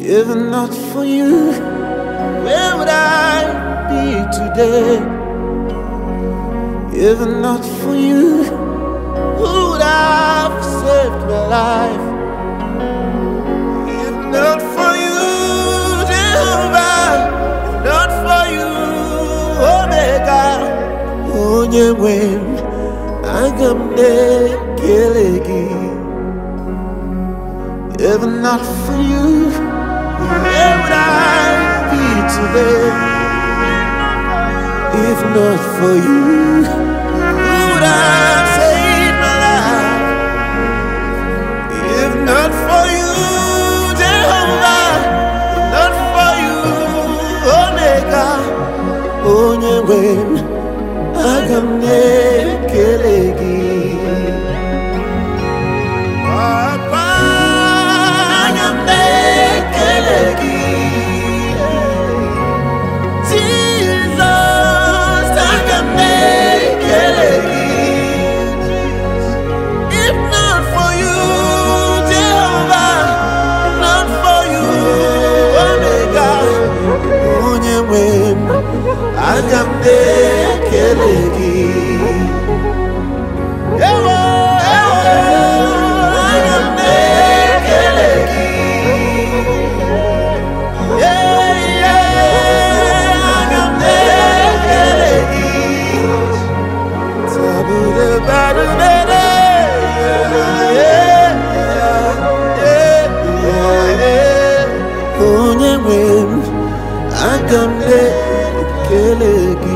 If not for you, where would I be today? If not for you, who would have saved my life? If not for you, Jehovah, if not for you, Omega, Onyewe, Agamne-kelegi. If not for you, where would I be today? If not for you, who would have saved my life? If not for you, Jehovah, if not for you, Omega, Onyewe, Agamne-kelegi. Agamne-kelegi. Ewo, ewo, Agamne-kelegi. Yeah, yeah, Agamne-kelegi. Tabude badubede. Yeah, yeah, yeah. Onyewe, Agamne-kelegi.